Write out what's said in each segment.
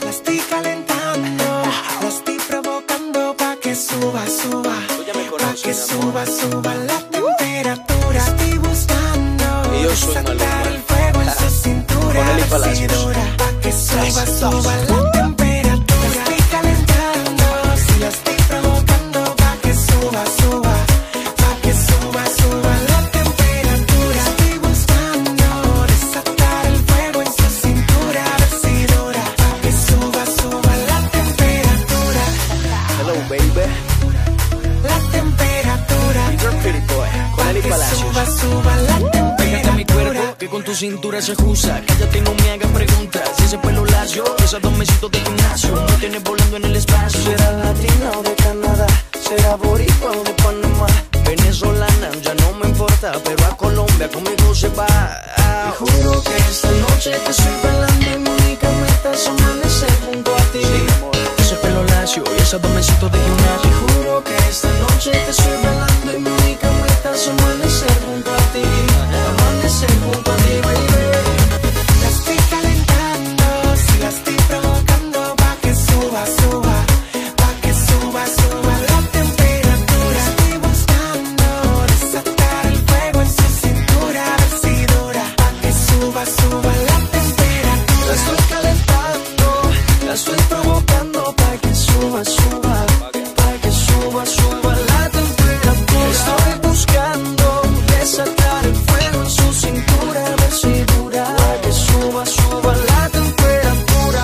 La estoy calentando, la estoy provocando pa' que suba, suba. Pa' que suba, suba la temperatura. Estoy buscando desatar el fuego en su cintura. Decidora, pa' que suba, suba la temperatura. La estoy calentando, si la estoy provocando pa' que suba, suba. Pa' que suba, suba la temperatura. Estoy buscando desatar el fuego en su cintura. Decidora, pa' que suba, suba la temperatura. Hello, baby. La temperatura. You're pretty boy. Con Eli Palacios. Suba, suba la temperatura. Pégate a mi cuerpo, que con tu cintura se ajusta. Cállate y no me hagas preguntas. Si ese pelo lacio, esos 2 mesitos de gimnasio, no tienes volando en el espacio. Será latina o de Canadá, será boricua o de Panamá. Venezolana, ya no me importa, pero a Colombia conmigo se va. Te juro que esta noche te estoy bailando y mi única meta es amanecer junto a ti. Ese pelo lacio y esos 2 mesitos de Te gimnasio. juro que esta noche te estoy bailando y mi única meta es amanecer junto a ti. Amanecer junto a ti, baby. La estoy calentando, si la estoy provocando pa' que suba, suba. Pa' que suba, suba la temperatura. Estoy buscando desatar el fuego en su cintura. Decidora, pa' que suba, suba la temperatura. La estoy calentando, la estoy provocando pa' que suba, suba. Pa' que suba, suba la temperatura. Estoy buscando desatar el fuego en su cintura. Decidora, pa' que suba, suba la temperatura.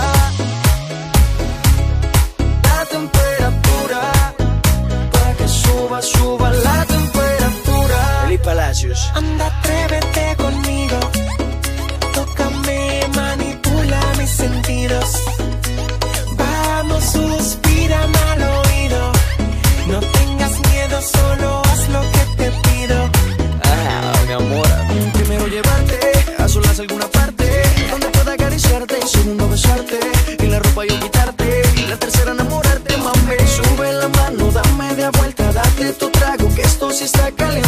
La temperatura. Pa' que suba, suba la temperatura. Eli Palacios. Anda, atrévete conmigo. Tócame, manipula mis sentidos. Vamos, suspírame al oído. No tengas miedo, solo haz lo que te pido. Mi amor. Primero llevarte a solas a alguna parte donde pueda acariciarte. Segundo besarte y la ropa yo quitarte. Y la tercera enamorarte, mami. Sube la mano, dame media vuelta, date tu trago que esto sí está caliente.